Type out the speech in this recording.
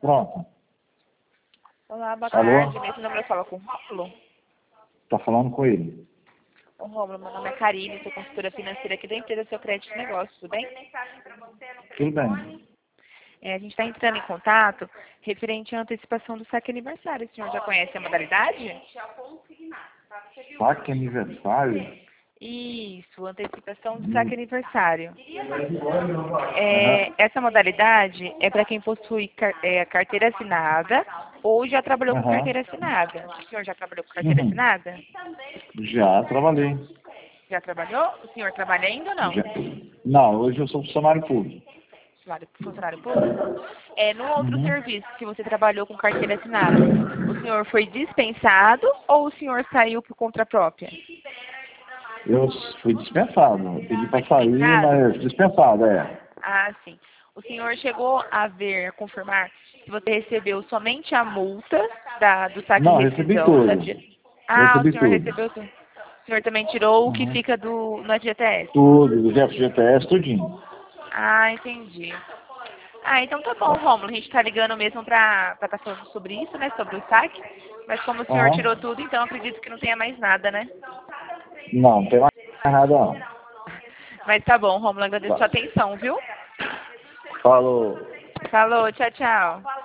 Pronto. Olá, boa Alô? tarde. Nesse número eu falo com o Rômulo. Tá falando com ele. Ô, Rômulo, meu nome é Karine, sou consultora financeira aqui da empresa Seu Crédito e Negócio, tudo bem? Tudo bem. A gente está entrando em contato referente à antecipação do saque aniversário. O senhor já conhece a modalidade? Saque aniversário? Isso, antecipação do saque aniversário. Aham. Essa modalidade é para quem possui carteira assinada ou já trabalhou com Aham. carteira assinada. O senhor já trabalhou com carteira Uhum. assinada? Já trabalhei. Já trabalhou? O senhor trabalha ainda ou não? Já. Não, hoje eu sou funcionário público. Funcionário público? No outro Uhum. serviço que você trabalhou com carteira assinada, o senhor foi dispensado ou o senhor saiu por conta própria? Eu fui dispensado. Eu pedi para sair, Dispensado? mas dispensado, é. Ah, sim. O senhor chegou a ver, a confirmar se você recebeu somente a multa do saque Não, e recebi rescisão tudo. Ah, o Recebi senhor tudo. recebeu tudo. O senhor também tirou o que Uhum. fica no FGTS? Tudo, do FGTS, tudinho. Ah, entendi. Ah, então tá bom, Rômulo. A gente tá ligando mesmo pra estar falando sobre isso, né? Sobre o saque. Mas como o senhor tirou Aham. tudo, então acredito que não tenha mais nada, né? Não, não tem mais nada não. Mas tá bom, Rômulo. Agradeço a Tá. sua atenção, viu? Falou. Falou, tchau, tchau.